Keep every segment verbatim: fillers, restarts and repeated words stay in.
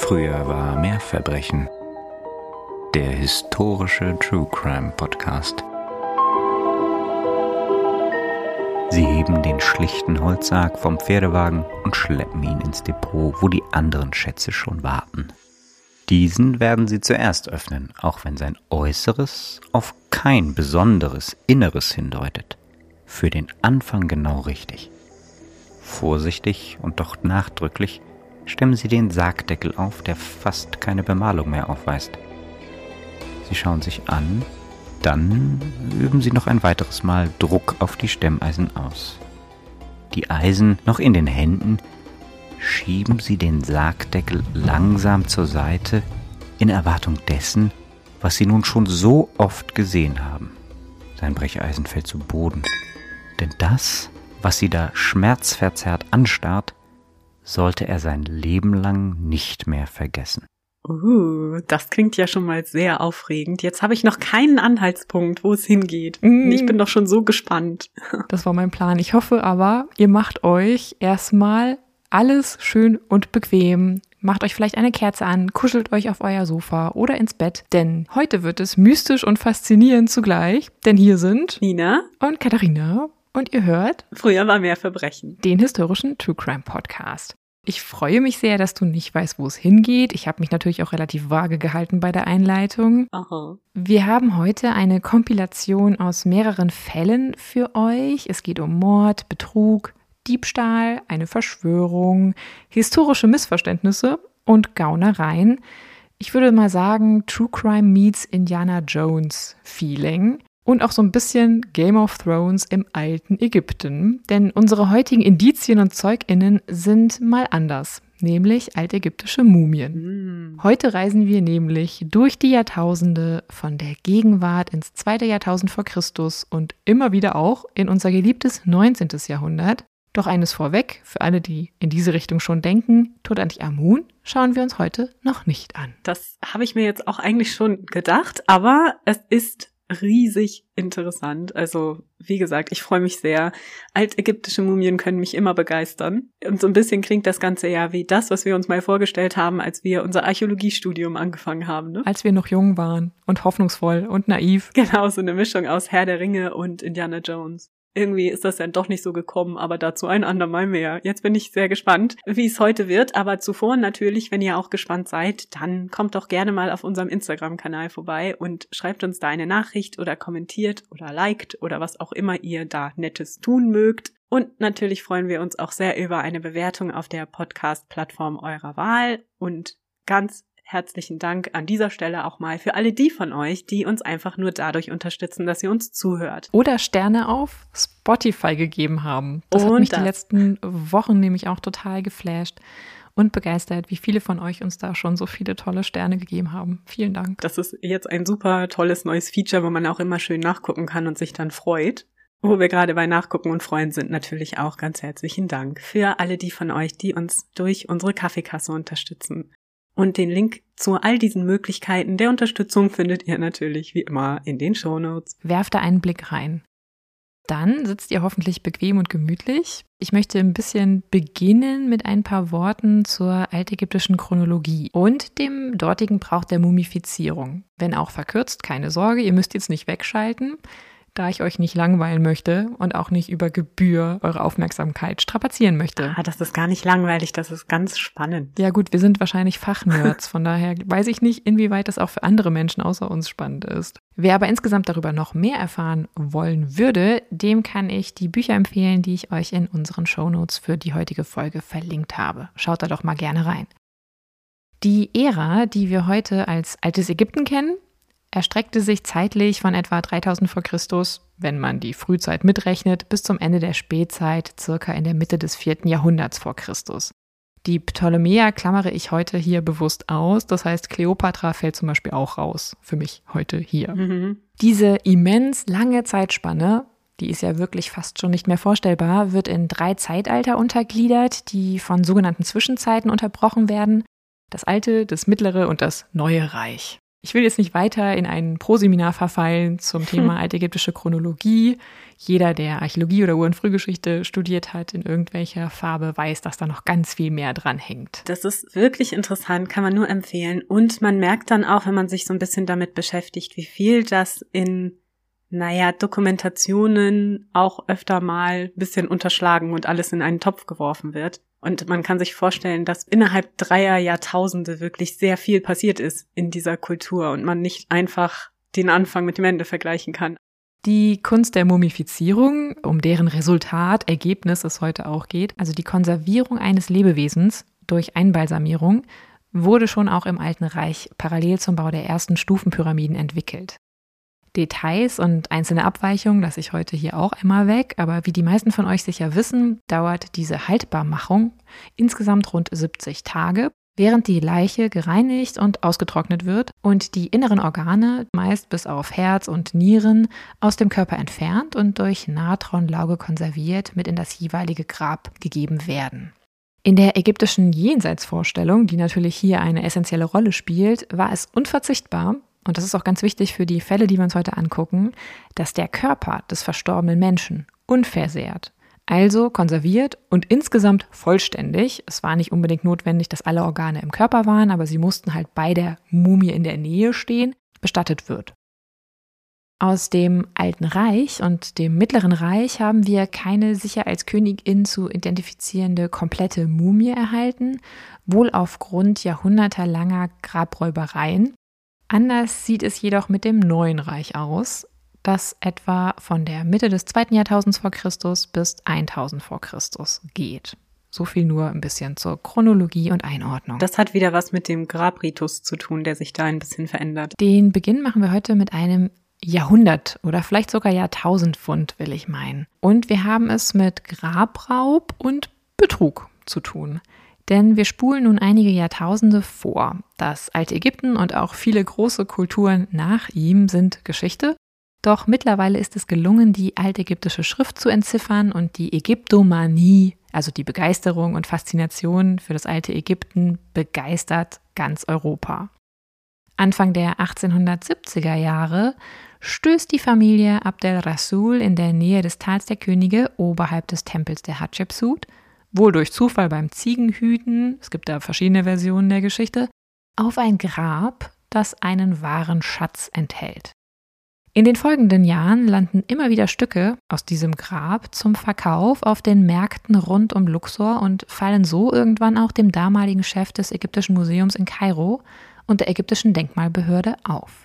Früher war mehr Verbrechen. Der historische True Crime Podcast. Sie heben den schlichten Holzsarg vom Pferdewagen und schleppen ihn ins Depot, wo die anderen Schätze schon warten. Diesen werden sie zuerst öffnen, auch wenn sein Äußeres auf kein besonderes Inneres hindeutet. Für den Anfang genau richtig. Vorsichtig und doch nachdrücklich stemmen sie den Sargdeckel auf, der fast keine Bemalung mehr aufweist. Sie schauen sich an, dann üben sie noch ein weiteres Mal Druck auf die Stemmeisen aus. Die Eisen noch in den Händen, schieben sie den Sargdeckel langsam zur Seite, in Erwartung dessen, was sie nun schon so oft gesehen haben. Sein Brecheisen fällt zu Boden, denn das, was sie da schmerzverzerrt anstarrt, sollte er sein Leben lang nicht mehr vergessen. Uh, das klingt ja schon mal sehr aufregend. Jetzt habe ich noch keinen Anhaltspunkt, wo es hingeht. Mm. Ich bin doch schon so gespannt. Das war mein Plan. Ich hoffe aber, ihr macht euch erstmal alles schön und bequem. Macht euch vielleicht eine Kerze an, kuschelt euch auf euer Sofa oder ins Bett, denn heute wird es mystisch und faszinierend zugleich, denn hier sind Nina und Katharina und ihr hört Früher war mehr Verbrechen, den historischen True Crime Podcast. Ich freue mich sehr, dass du nicht weißt, wo es hingeht. Ich habe mich natürlich auch relativ vage gehalten bei der Einleitung. Aha. Wir haben heute eine Kompilation aus mehreren Fällen für euch. Es geht um Mord, Betrug, Diebstahl, eine Verschwörung, historische Missverständnisse und Gaunereien. Ich würde mal sagen, True Crime meets Indiana Jones Feeling. Und auch so ein bisschen Game of Thrones im alten Ägypten. Denn unsere heutigen Indizien und ZeugInnen sind mal anders, nämlich altägyptische Mumien. Mm. Heute reisen wir nämlich durch die Jahrtausende von der Gegenwart ins zweite Jahrtausend vor Christus und immer wieder auch in unser geliebtes neunzehntes Jahrhundert. Doch eines vorweg, für alle, die in diese Richtung schon denken, Tutanchamun schauen wir uns heute noch nicht an. Das habe ich mir jetzt auch eigentlich schon gedacht, aber es ist riesig interessant. Also, wie gesagt, ich freue mich sehr. Altägyptische Mumien können mich immer begeistern. Und so ein bisschen klingt das Ganze ja wie das, was wir uns mal vorgestellt haben, als wir unser Archäologiestudium angefangen haben, ne? Als wir noch jung waren und hoffnungsvoll und naiv. Genau, so eine Mischung aus Herr der Ringe und Indiana Jones. Irgendwie ist das dann doch nicht so gekommen, aber dazu ein andermal mehr. Jetzt bin ich sehr gespannt, wie es heute wird. Aber zuvor natürlich, wenn ihr auch gespannt seid, dann kommt doch gerne mal auf unserem Instagram-Kanal vorbei und schreibt uns da eine Nachricht oder kommentiert oder liked oder was auch immer ihr da Nettes tun mögt. Und natürlich freuen wir uns auch sehr über eine Bewertung auf der Podcast-Plattform eurer Wahl. Und ganz herzlichen Dank an dieser Stelle auch mal für alle die von euch, die uns einfach nur dadurch unterstützen, dass ihr uns zuhört. Oder Sterne auf Spotify gegeben haben. Das und hat mich das. die letzten Wochen nämlich auch total geflasht und begeistert, wie viele von euch uns da schon so viele tolle Sterne gegeben haben. Vielen Dank. Das ist jetzt ein super tolles neues Feature, wo man auch immer schön nachgucken kann und sich dann freut. Wo wir gerade bei Nachgucken und Freuen sind, natürlich auch ganz herzlichen Dank für alle die von euch, die uns durch unsere Kaffeekasse unterstützen. Und den Link zu all diesen Möglichkeiten der Unterstützung findet ihr natürlich wie immer in den Shownotes. Werft da einen Blick rein. Dann sitzt ihr hoffentlich bequem und gemütlich. Ich möchte ein bisschen beginnen mit ein paar Worten zur altägyptischen Chronologie und dem dortigen Brauch der Mumifizierung. Wenn auch verkürzt, keine Sorge, ihr müsst jetzt nicht wegschalten, da ich euch nicht langweilen möchte und auch nicht über Gebühr eure Aufmerksamkeit strapazieren möchte. Ah, das ist gar nicht langweilig, das ist ganz spannend. Ja gut, wir sind wahrscheinlich Fachnerds, von daher weiß ich nicht, inwieweit das auch für andere Menschen außer uns spannend ist. Wer aber insgesamt darüber noch mehr erfahren wollen würde, dem kann ich die Bücher empfehlen, die ich euch in unseren Shownotes für die heutige Folge verlinkt habe. Schaut da doch mal gerne rein. Die Ära, die wir heute als altes Ägypten kennen, erstreckte sich zeitlich von etwa dreitausend vor Christus, wenn man die Frühzeit mitrechnet, bis zum Ende der Spätzeit, circa in der Mitte des vierten Jahrhunderts vor Christus. Die Ptolemäer klammere ich heute hier bewusst aus, das heißt Kleopatra fällt zum Beispiel auch raus, für mich heute hier. Mhm. Diese immens lange Zeitspanne, die ist ja wirklich fast schon nicht mehr vorstellbar, wird in drei Zeitalter untergliedert, die von sogenannten Zwischenzeiten unterbrochen werden: das alte, das mittlere und das neue Reich. Ich will jetzt nicht weiter in ein Proseminar verfallen zum Thema altägyptische Chronologie. Jeder, der Archäologie oder Ur- und Frühgeschichte studiert hat, in irgendwelcher Farbe, weiß, dass da noch ganz viel mehr dran hängt. Das ist wirklich interessant, kann man nur empfehlen. Und man merkt dann auch, wenn man sich so ein bisschen damit beschäftigt, wie viel das in, naja, Dokumentationen auch öfter mal ein bisschen unterschlagen und alles in einen Topf geworfen wird. Und man kann sich vorstellen, dass innerhalb dreier Jahrtausende wirklich sehr viel passiert ist in dieser Kultur und man nicht einfach den Anfang mit dem Ende vergleichen kann. Die Kunst der Mumifizierung, um deren Resultat, Ergebnis es heute auch geht, also die Konservierung eines Lebewesens durch Einbalsamierung, wurde schon auch im Alten Reich parallel zum Bau der ersten Stufenpyramiden entwickelt. Details und einzelne Abweichungen lasse ich heute hier auch einmal weg, aber wie die meisten von euch sicher wissen, dauert diese Haltbarmachung insgesamt rund siebzig Tage, während die Leiche gereinigt und ausgetrocknet wird und die inneren Organe, meist bis auf Herz und Nieren, aus dem Körper entfernt und durch Natronlauge konserviert mit in das jeweilige Grab gegeben werden. In der ägyptischen Jenseitsvorstellung, die natürlich hier eine essentielle Rolle spielt, war es unverzichtbar, und das ist auch ganz wichtig für die Fälle, die wir uns heute angucken, dass der Körper des verstorbenen Menschen unversehrt, also konserviert und insgesamt vollständig, es war nicht unbedingt notwendig, dass alle Organe im Körper waren, aber sie mussten halt bei der Mumie in der Nähe stehen, bestattet wird. Aus dem Alten Reich und dem Mittleren Reich haben wir keine sicher als Königin zu identifizierende komplette Mumie erhalten, wohl aufgrund jahrhundertelanger Grabräubereien. Anders sieht es jedoch mit dem Neuen Reich aus, das etwa von der Mitte des zweiten Jahrtausends vor Christus bis tausend vor Christus geht. So viel nur ein bisschen zur Chronologie und Einordnung. Das hat wieder was mit dem Grabritus zu tun, der sich da ein bisschen verändert. Den Beginn machen wir heute mit einem Jahrhundert- oder vielleicht sogar Jahrtausendfund, will ich meinen. Und wir haben es mit Grabraub und Betrug zu tun. Denn wir spulen nun einige Jahrtausende vor. Das alte Ägypten und auch viele große Kulturen nach ihm sind Geschichte. Doch mittlerweile ist es gelungen, die altägyptische Schrift zu entziffern und die Ägyptomanie, also die Begeisterung und Faszination für das alte Ägypten, begeistert ganz Europa. Anfang der achtzehnhundertsiebziger Jahre stößt die Familie Abdel Rasul in der Nähe des Tals der Könige oberhalb des Tempels der Hatschepsut, wohl durch Zufall beim Ziegenhüten, es gibt da verschiedene Versionen der Geschichte, auf ein Grab, das einen wahren Schatz enthält. In den folgenden Jahren landen immer wieder Stücke aus diesem Grab zum Verkauf auf den Märkten rund um Luxor und fallen so irgendwann auch dem damaligen Chef des Ägyptischen Museums in Kairo und der ägyptischen Denkmalbehörde auf.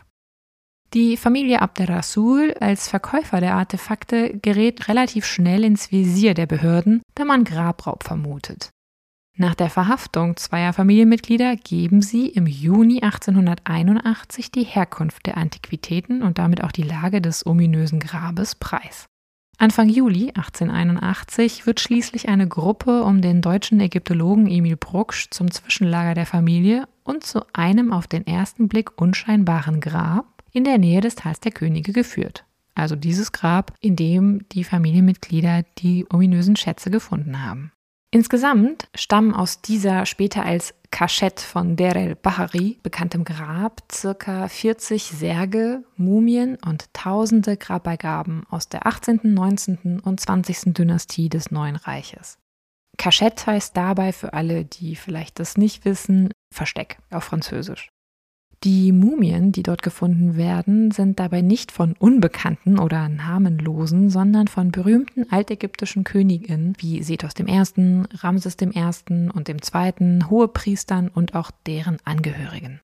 Die Familie Abdel Rasul als Verkäufer der Artefakte gerät relativ schnell ins Visier der Behörden, da man Grabraub vermutet. Nach der Verhaftung zweier Familienmitglieder geben sie im Juni achtzehnhunderteinundachtzig die Herkunft der Antiquitäten und damit auch die Lage des ominösen Grabes preis. Anfang Juli achtzehnhunderteinundachtzig wird schließlich eine Gruppe um den deutschen Ägyptologen Emil Brugsch zum Zwischenlager der Familie und zu einem auf den ersten Blick unscheinbaren Grab in der Nähe des Tals der Könige geführt. Also dieses Grab, in dem die Familienmitglieder die ominösen Schätze gefunden haben. Insgesamt stammen aus dieser später als Kaschett von Deir el-Bahari bekanntem Grab ca. vierzig Särge, Mumien und tausende Grabbeigaben aus der achtzehnten, neunzehnten und zwanzigsten Dynastie des Neuen Reiches. Kaschett heißt dabei für alle, die vielleicht das nicht wissen, Versteck auf Französisch. Die Mumien, die dort gefunden werden, sind dabei nicht von Unbekannten oder Namenlosen, sondern von berühmten altägyptischen Königinnen wie Sethos der Erste., Ramses der Erste. Und dem Zweiten., Hohepriestern und auch deren Angehörigen.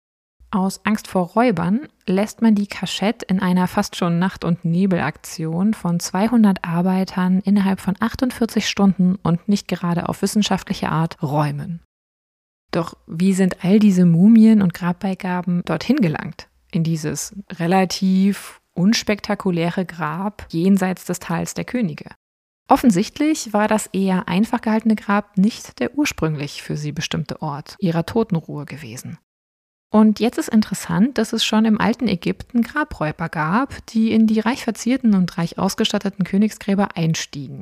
Aus Angst vor Räubern lässt man die Kaschett in einer fast schon Nacht- und Nebelaktion von zweihundert Arbeitern innerhalb von achtundvierzig Stunden und nicht gerade auf wissenschaftliche Art räumen. Doch wie sind all diese Mumien und Grabbeigaben dorthin gelangt? In dieses relativ unspektakuläre Grab jenseits des Tals der Könige? Offensichtlich war das eher einfach gehaltene Grab nicht der ursprünglich für sie bestimmte Ort ihrer Totenruhe gewesen. Und jetzt ist interessant, dass es schon im alten Ägypten Grabräuber gab, die in die reich verzierten und reich ausgestatteten Königsgräber einstiegen.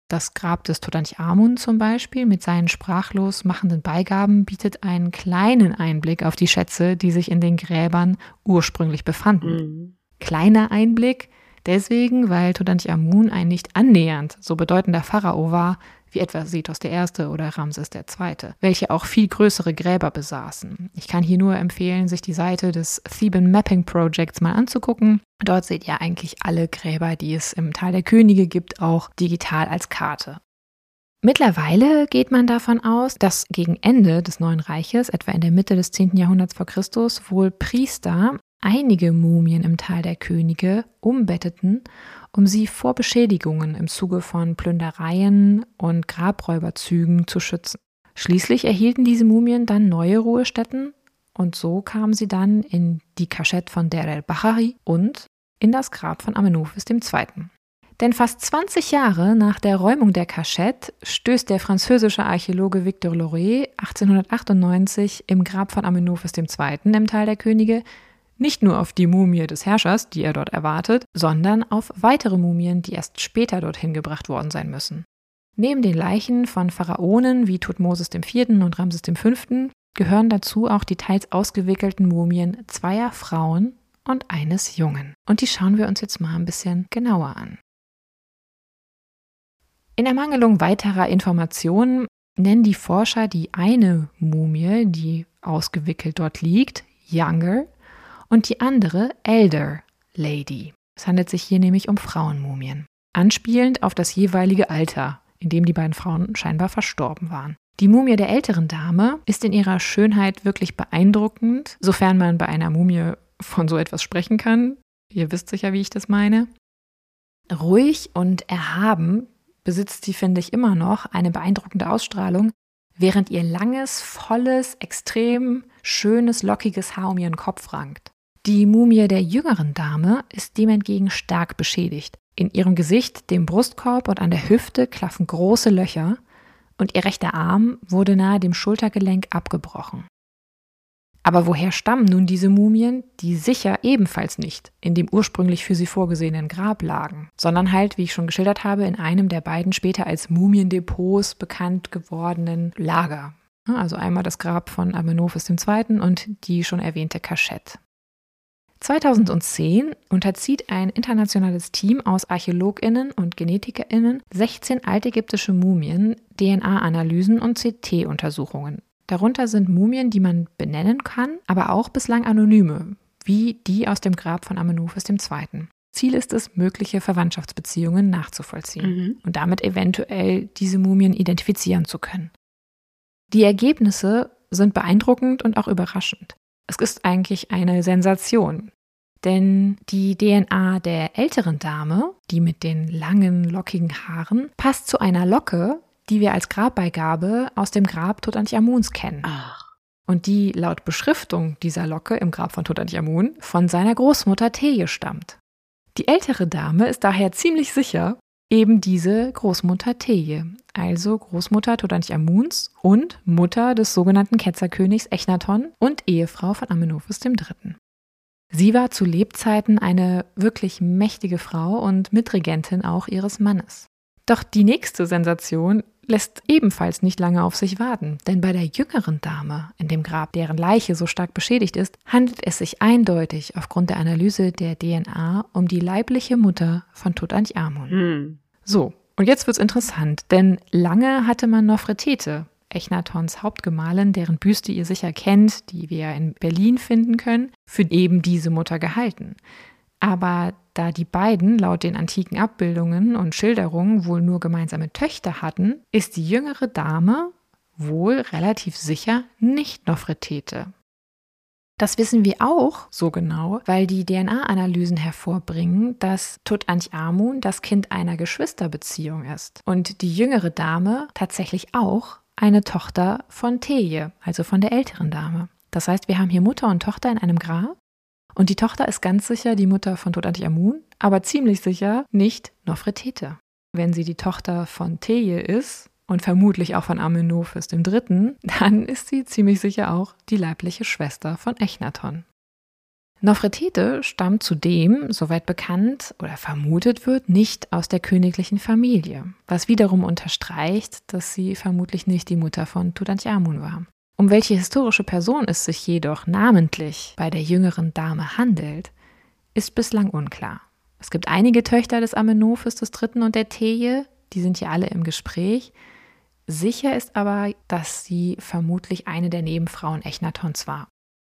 Das Grab des Tutanchamun zum Beispiel mit seinen sprachlos machenden Beigaben bietet einen kleinen Einblick auf die Schätze, die sich in den Gräbern ursprünglich befanden. Mhm. Kleiner Einblick deswegen, weil Tutanchamun ein nicht annähernd so bedeutender Pharao war, wie etwa Sethos der Erste oder Ramses der Zweite, welche auch viel größere Gräber besaßen. Ich kann hier nur empfehlen, sich die Seite des Theban Mapping Projects mal anzugucken. Dort seht ihr eigentlich alle Gräber, die es im Tal der Könige gibt, auch digital als Karte. Mittlerweile geht man davon aus, dass gegen Ende des Neuen Reiches, etwa in der Mitte des zehnten Jahrhunderts vor Christus, wohl Priester einige Mumien im Tal der Könige umbetteten, um sie vor Beschädigungen im Zuge von Plündereien und Grabräuberzügen zu schützen. Schließlich erhielten diese Mumien dann neue Ruhestätten und so kamen sie dann in die Kaschette von Deir el-Bahari und in das Grab von Amenophes der Zweite. Denn fast zwanzig Jahre nach der Räumung der Kaschette stößt der französische Archäologe Victor Loret achtzehnhundertachtundneunzig im Grab von Amenophes der Zweite im Tal der Könige nicht nur auf die Mumie des Herrschers, die er dort erwartet, sondern auf weitere Mumien, die erst später dorthin gebracht worden sein müssen. Neben den Leichen von Pharaonen wie Thutmosis der Vierte und Ramses der Fünfte gehören dazu auch die teils ausgewickelten Mumien zweier Frauen und eines Jungen. Und die schauen wir uns jetzt mal ein bisschen genauer an. In Ermangelung weiterer Informationen nennen die Forscher die eine Mumie, die ausgewickelt dort liegt, Younger, und die andere Elder Lady. Es handelt sich hier nämlich um Frauenmumien, anspielend auf das jeweilige Alter, in dem die beiden Frauen scheinbar verstorben waren. Die Mumie der älteren Dame ist in ihrer Schönheit wirklich beeindruckend, sofern man bei einer Mumie von so etwas sprechen kann. Ihr wisst sicher, wie ich das meine. Ruhig und erhaben besitzt sie, finde ich, immer noch eine beeindruckende Ausstrahlung, während ihr langes, volles, extrem schönes, lockiges Haar um ihren Kopf rankt. Die Mumie der jüngeren Dame ist dem entgegen stark beschädigt. In ihrem Gesicht, dem Brustkorb und an der Hüfte klaffen große Löcher und ihr rechter Arm wurde nahe dem Schultergelenk abgebrochen. Aber woher stammen nun diese Mumien, die sicher ebenfalls nicht in dem ursprünglich für sie vorgesehenen Grab lagen, sondern halt, wie ich schon geschildert habe, in einem der beiden später als Mumiendepots bekannt gewordenen Lager. Also einmal das Grab von Amenophes der Zweite und die schon erwähnte Kaschette. zweitausendzehn unterzieht ein internationales Team aus ArchäologInnen und GenetikerInnen sechzehn altägyptische Mumien, D N A-Analysen und C T-Untersuchungen. Darunter sind Mumien, die man benennen kann, aber auch bislang anonyme, wie die aus dem Grab von Amenophes der Zweite. Ziel ist es, mögliche Verwandtschaftsbeziehungen nachzuvollziehen Mhm. und damit eventuell diese Mumien identifizieren zu können. Die Ergebnisse sind beeindruckend und auch überraschend. Es ist eigentlich eine Sensation, denn die D N A der älteren Dame, die mit den langen, lockigen Haaren, passt zu einer Locke, die wir als Grabbeigabe aus dem Grab Tutanchamuns kennen. Ach. Und die laut Beschriftung dieser Locke im Grab von Tutanchamun von seiner Großmutter Teye stammt. Die ältere Dame ist daher ziemlich sicher eben diese Großmutter Teye, also Großmutter Tutanchamuns und Mutter des sogenannten Ketzerkönigs Echnaton und Ehefrau von Amenophes der Dritte. Sie war zu Lebzeiten eine wirklich mächtige Frau und Mitregentin auch ihres Mannes. Doch die nächste Sensation lässt ebenfalls nicht lange auf sich warten, denn bei der jüngeren Dame in dem Grab, deren Leiche so stark beschädigt ist, handelt es sich eindeutig aufgrund der Analyse der D N A um die leibliche Mutter von Tutanchamun. Mhm. So, und jetzt wird's interessant, denn lange hatte man Nofretete, Echnatons Hauptgemahlin, deren Büste ihr sicher kennt, die wir in Berlin finden können, für eben diese Mutter gehalten. Aber da die beiden laut den antiken Abbildungen und Schilderungen wohl nur gemeinsame Töchter hatten, ist die jüngere Dame wohl relativ sicher nicht Nofretete. Das wissen wir auch so genau, weil die D N A-Analysen hervorbringen, dass Tutanchamun das Kind einer Geschwisterbeziehung ist und die jüngere Dame tatsächlich auch eine Tochter von Teye, also von der älteren Dame. Das heißt, wir haben hier Mutter und Tochter in einem Grab. Und die Tochter ist ganz sicher die Mutter von Tutanchamun, aber ziemlich sicher nicht Nofretete. Wenn sie die Tochter von Teye ist und vermutlich auch von Amenophes der Dritte, dann ist sie ziemlich sicher auch die leibliche Schwester von Echnaton. Nofretete stammt zudem, soweit bekannt oder vermutet wird, nicht aus der königlichen Familie, was wiederum unterstreicht, dass sie vermutlich nicht die Mutter von Tutanchamun war. Um welche historische Person es sich jedoch namentlich bei der jüngeren Dame handelt, ist bislang unklar. Es gibt einige Töchter des Amenophis des Dritten und der Teje, die sind hier alle im Gespräch. Sicher ist aber, dass sie vermutlich eine der Nebenfrauen Echnatons war.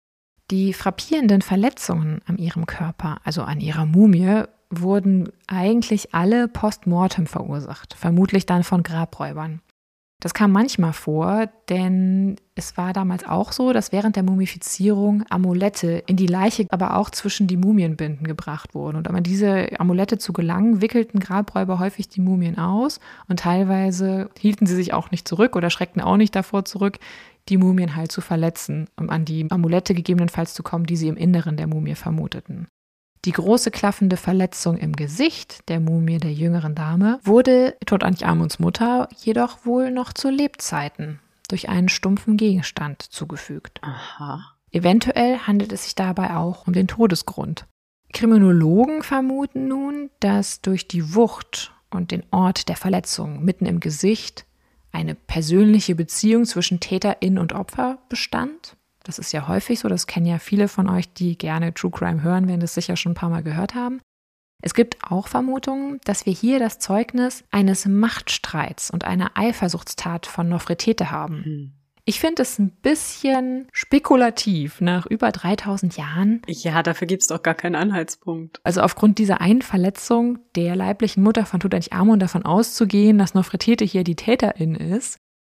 Die frappierenden Verletzungen an ihrem Körper, also an ihrer Mumie, wurden eigentlich alle postmortem verursacht, vermutlich dann von Grabräubern. Das kam manchmal vor, denn es war damals auch so, dass während der Mumifizierung Amulette in die Leiche, aber auch zwischen die Mumienbinden gebracht wurden. Und um an diese Amulette zu gelangen, wickelten Grabräuber häufig die Mumien aus und teilweise hielten sie sich auch nicht zurück oder schreckten auch nicht davor zurück, die Mumien halt zu verletzen, um an die Amulette gegebenenfalls zu kommen, die sie im Inneren der Mumie vermuteten. Die große klaffende Verletzung im Gesicht der Mumie der jüngeren Dame wurde Tutanchamuns Mutter jedoch wohl noch zu Lebzeiten durch einen stumpfen Gegenstand zugefügt. Aha. Eventuell handelt es sich dabei auch um den Todesgrund. Kriminologen vermuten nun, dass durch die Wucht und den Ort der Verletzung mitten im Gesicht eine persönliche Beziehung zwischen Täterin und Opfer bestand. Das ist ja häufig so, das kennen ja viele von euch, die gerne True Crime hören, werden das sicher schon ein paar Mal gehört haben. Es gibt auch Vermutungen, dass wir hier das Zeugnis eines Machtstreits und einer Eifersuchtstat von Nofretete haben. Hm. Ich finde es ein bisschen spekulativ nach über dreitausend Jahren. Ja, dafür gibt es doch gar keinen Anhaltspunkt. Also aufgrund dieser einen Verletzung der leiblichen Mutter von Tutanchamun davon auszugehen, dass Nofretete hier die Täterin ist.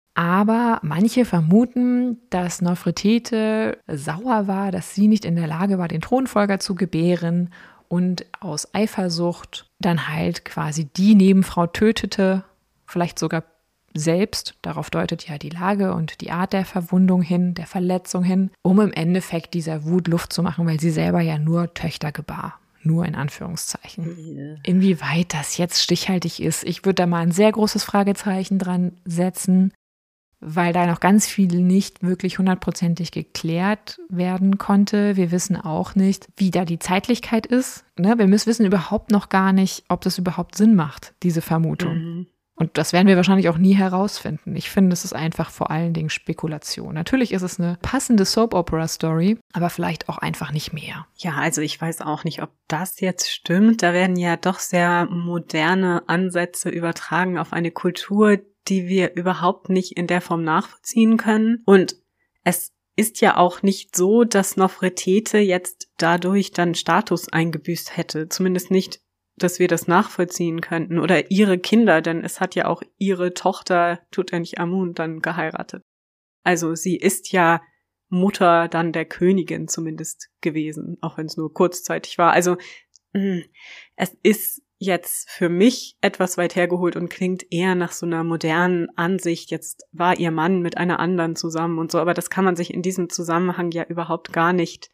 Aber manche vermuten, dass Nofretete sauer war, dass sie nicht in der Lage war, den Thronfolger zu gebären und aus Eifersucht dann halt quasi die Nebenfrau tötete, vielleicht sogar selbst. Darauf deutet ja die Lage und die Art der Verwundung hin, der Verletzung hin, um im Endeffekt dieser Wut Luft zu machen, weil sie selber ja nur Töchter gebar. Nur in Anführungszeichen. Yeah. Inwieweit das jetzt stichhaltig ist, ich würde da mal ein sehr großes Fragezeichen dran setzen, weil da noch ganz viel nicht wirklich hundertprozentig geklärt werden konnte. Wir wissen auch nicht, wie da die Zeitlichkeit ist. Ne? Wir müssen wissen überhaupt noch gar nicht, ob das überhaupt Sinn macht, diese Vermutung. Mhm. Und das werden wir wahrscheinlich auch nie herausfinden. Ich finde, es ist einfach vor allen Dingen Spekulation. Natürlich ist es eine passende Soap-Opera-Story, aber vielleicht auch einfach nicht mehr. Ja, also ich weiß auch nicht, ob das jetzt stimmt. Da werden ja doch sehr moderne Ansätze übertragen auf eine Kultur, die wir überhaupt nicht in der Form nachvollziehen können. Und es ist ja auch nicht so, dass Nofretete jetzt dadurch dann Status eingebüßt hätte. Zumindest nicht, dass wir das nachvollziehen könnten. Oder ihre Kinder, denn es hat ja auch ihre Tochter Tutanchamun dann geheiratet. Also sie ist ja Mutter dann der Königin zumindest gewesen, auch wenn es nur kurzzeitig war. Also mh, es ist jetzt für mich etwas weit hergeholt und klingt eher nach so einer modernen Ansicht. Jetzt war ihr Mann mit einer anderen zusammen und so, aber das kann man sich in diesem Zusammenhang ja überhaupt gar nicht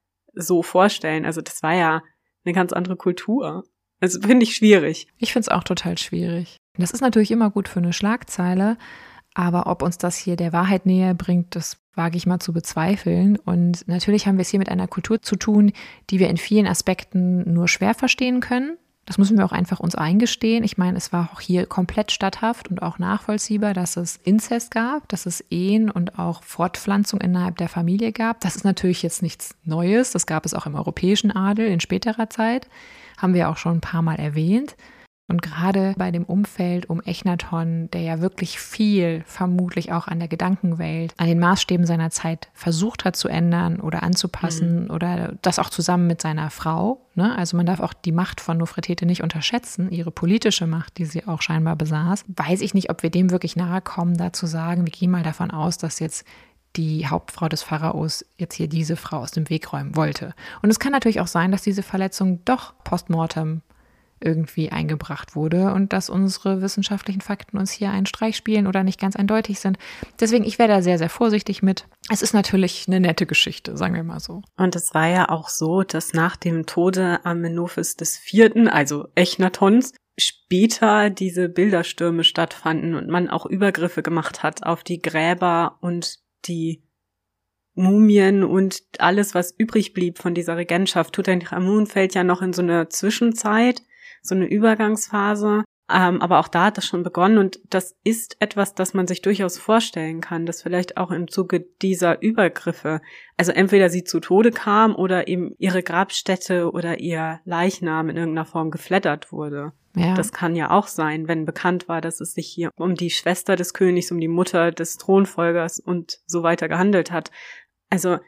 so vorstellen. Also das war ja eine ganz andere Kultur. Also finde ich schwierig. Ich finde es auch total schwierig. Das ist natürlich immer gut für eine Schlagzeile, aber ob uns das hier der Wahrheit näher bringt, das wage ich mal zu bezweifeln. Und natürlich haben wir es hier mit einer Kultur zu tun, die wir in vielen Aspekten nur schwer verstehen können. Das müssen wir auch einfach uns eingestehen. Ich meine, es war auch hier komplett statthaft und auch nachvollziehbar, dass es Inzest gab, dass es Ehen und auch Fortpflanzung innerhalb der Familie gab. Das ist natürlich jetzt nichts Neues. Das gab es auch im europäischen Adel in späterer Zeit. Haben wir auch schon ein paar Mal erwähnt. Und gerade bei dem Umfeld um Echnaton, der ja wirklich viel, vermutlich auch an der Gedankenwelt, an den Maßstäben seiner Zeit versucht hat zu ändern oder anzupassen mhm. oder das auch zusammen mit seiner Frau. Ne? Also man darf auch die Macht von Nofretete nicht unterschätzen, ihre politische Macht, die sie auch scheinbar besaß. Weiß ich nicht, ob wir dem wirklich nahe kommen, da zu sagen, wir gehen mal davon aus, dass jetzt die Hauptfrau des Pharaos jetzt hier diese Frau aus dem Weg räumen wollte. Und es kann natürlich auch sein, dass diese Verletzung doch postmortem irgendwie eingebracht wurde und dass unsere wissenschaftlichen Fakten uns hier einen Streich spielen oder nicht ganz eindeutig sind. Deswegen, ich wäre da sehr, sehr vorsichtig mit. Es ist natürlich eine nette Geschichte, sagen wir mal so. Und es war ja auch so, dass nach dem Tode Amenophis des Vierten, also Echnatons, später diese Bilderstürme stattfanden und man auch Übergriffe gemacht hat auf die Gräber und die Mumien und alles, was übrig blieb von dieser Regentschaft. Tutanchamun fällt ja noch in so eine Zwischenzeit, so eine Übergangsphase. Ähm, aber auch da hat das schon begonnen und das ist etwas, das man sich durchaus vorstellen kann, dass vielleicht auch im Zuge dieser Übergriffe, also entweder sie zu Tode kam oder eben ihre Grabstätte oder ihr Leichnam in irgendeiner Form geflattert wurde. Ja. Das kann ja auch sein, wenn bekannt war, dass es sich hier um die Schwester des Königs, um die Mutter des Thronfolgers und so weiter gehandelt hat. Also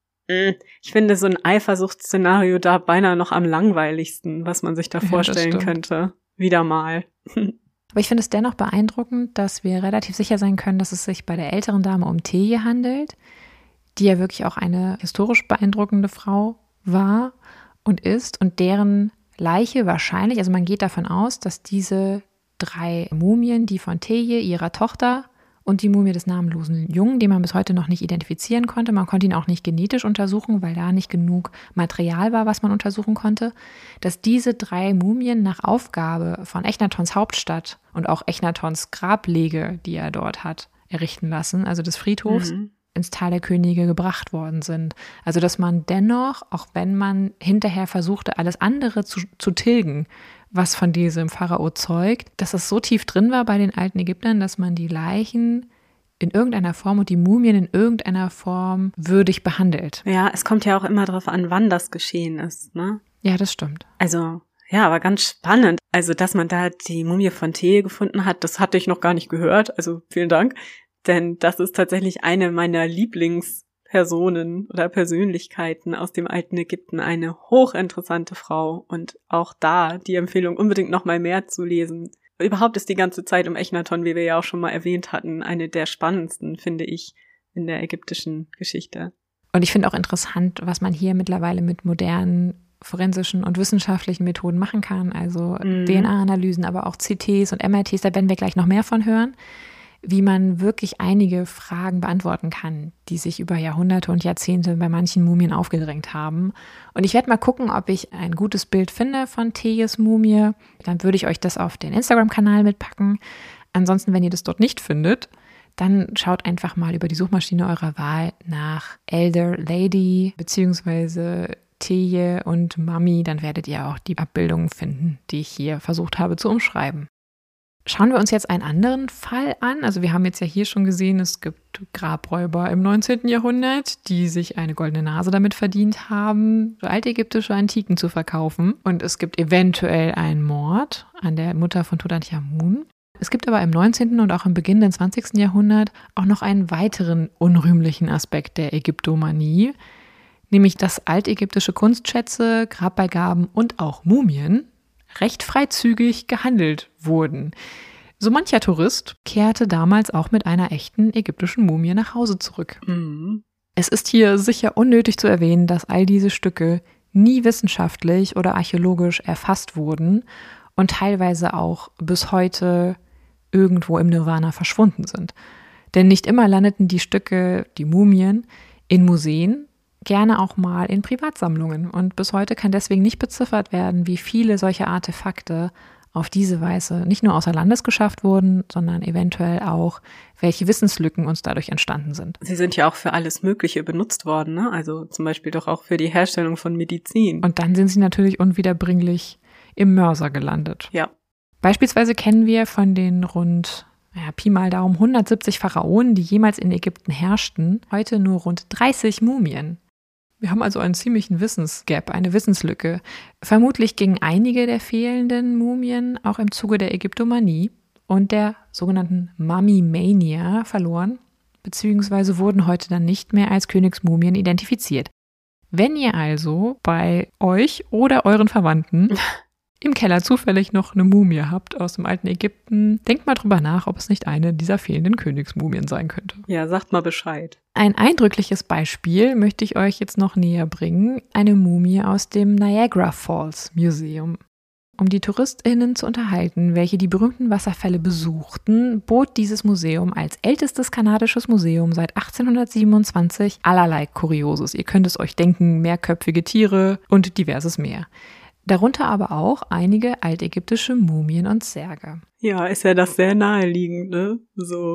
ich finde so ein Eifersuchtsszenario da beinahe noch am langweiligsten, was man sich da vorstellen ja, könnte. Wieder mal. Aber ich finde es dennoch beeindruckend, dass wir relativ sicher sein können, dass es sich bei der älteren Dame um Teje handelt, die ja wirklich auch eine historisch beeindruckende Frau war und ist und deren Leiche wahrscheinlich, also man geht davon aus, dass diese drei Mumien, die von Teje, ihrer Tochter und die Mumie des namenlosen Jungen, den man bis heute noch nicht identifizieren konnte. Man konnte ihn auch nicht genetisch untersuchen, weil da nicht genug Material war, was man untersuchen konnte. Dass diese drei Mumien nach Aufgabe von Echnatons Hauptstadt und auch Echnatons Grablege, die er dort hat, errichten lassen, also des Friedhofs, mhm. ins Tal der Könige gebracht worden sind. Also dass man dennoch, auch wenn man hinterher versuchte, alles andere zu, zu tilgen, was von diesem Pharao zeugt, dass es so tief drin war bei den alten Ägyptern, dass man die Leichen in irgendeiner Form und die Mumien in irgendeiner Form würdig behandelt. Ja, es kommt ja auch immer darauf an, wann das geschehen ist, ne? Ja, das stimmt. Also, ja, aber ganz spannend. Also, dass man da die Mumie von Teje gefunden hat, das hatte ich noch gar nicht gehört. Also, vielen Dank. Denn das ist tatsächlich eine meiner Lieblingspersonen oder Persönlichkeiten aus dem alten Ägypten. Eine hochinteressante Frau und auch da die Empfehlung, unbedingt noch mal mehr zu lesen. Überhaupt ist die ganze Zeit um Echnaton, wie wir ja auch schon mal erwähnt hatten, eine der spannendsten, finde ich, in der ägyptischen Geschichte. Und ich finde auch interessant, was man hier mittlerweile mit modernen forensischen und wissenschaftlichen Methoden machen kann. Also mhm. D N A-Analysen, aber auch C Ts und M R Ts, da werden wir gleich noch mehr von hören, wie man wirklich einige Fragen beantworten kann, die sich über Jahrhunderte und Jahrzehnte bei manchen Mumien aufgedrängt haben. Und ich werde mal gucken, ob ich ein gutes Bild finde von Tejes Mumie. Dann würde ich euch das auf den Instagram-Kanal mitpacken. Ansonsten, wenn ihr das dort nicht findet, dann schaut einfach mal über die Suchmaschine eurer Wahl nach Elder Lady beziehungsweise Teje und Mummy. Dann werdet ihr auch die Abbildungen finden, die ich hier versucht habe zu umschreiben. Schauen wir uns jetzt einen anderen Fall an. Also wir haben jetzt ja hier schon gesehen, es gibt Grabräuber im neunzehnten Jahrhundert, die sich eine goldene Nase damit verdient haben, altägyptische Antiken zu verkaufen. Und es gibt eventuell einen Mord an der Mutter von Tutanchamun. Es gibt aber im neunzehnten und auch im Beginn des zwanzigsten Jahrhunderts auch noch einen weiteren unrühmlichen Aspekt der Ägyptomanie, nämlich dass altägyptische Kunstschätze, Grabbeigaben und auch Mumien recht freizügig gehandelt wurden. So mancher Tourist kehrte damals auch mit einer echten ägyptischen Mumie nach Hause zurück. Mhm. Es ist hier sicher unnötig zu erwähnen, dass all diese Stücke nie wissenschaftlich oder archäologisch erfasst wurden und teilweise auch bis heute irgendwo im Nirvana verschwunden sind. Denn nicht immer landeten die Stücke, die Mumien, in Museen, gerne auch mal in Privatsammlungen. Und bis heute kann deswegen nicht beziffert werden, wie viele solcher Artefakte auf diese Weise nicht nur außer Landes geschafft wurden, sondern eventuell auch, welche Wissenslücken uns dadurch entstanden sind. Sie sind ja auch für alles Mögliche benutzt worden, ne? Also zum Beispiel doch auch für die Herstellung von Medizin. Und dann sind sie natürlich unwiederbringlich im Mörser gelandet. Ja. Beispielsweise kennen wir von den rund ja, Pi mal Daumen hundertsiebzig Pharaonen, die jemals in Ägypten herrschten, heute nur rund dreißig Mumien. Wir haben also einen ziemlichen Wissensgap, eine Wissenslücke. Vermutlich gingen einige der fehlenden Mumien auch im Zuge der Ägyptomanie und der sogenannten Mummy-Mania verloren, beziehungsweise wurden heute dann nicht mehr als Königsmumien identifiziert. Wenn ihr also bei euch oder euren Verwandten im Keller zufällig noch eine Mumie habt aus dem alten Ägypten, denkt mal drüber nach, ob es nicht eine dieser fehlenden Königsmumien sein könnte. Ja, sagt mal Bescheid. Ein eindrückliches Beispiel möchte ich euch jetzt noch näher bringen, eine Mumie aus dem Niagara Falls Museum. Um die TouristInnen zu unterhalten, welche die berühmten Wasserfälle besuchten, bot dieses Museum als ältestes kanadisches Museum seit achtzehnhundertsiebenundzwanzig allerlei Kurioses. Ihr könnt es euch denken, mehrköpfige Tiere und diverses mehr. Darunter aber auch einige altägyptische Mumien und Särge. Ja, ist ja das sehr naheliegend, ne? So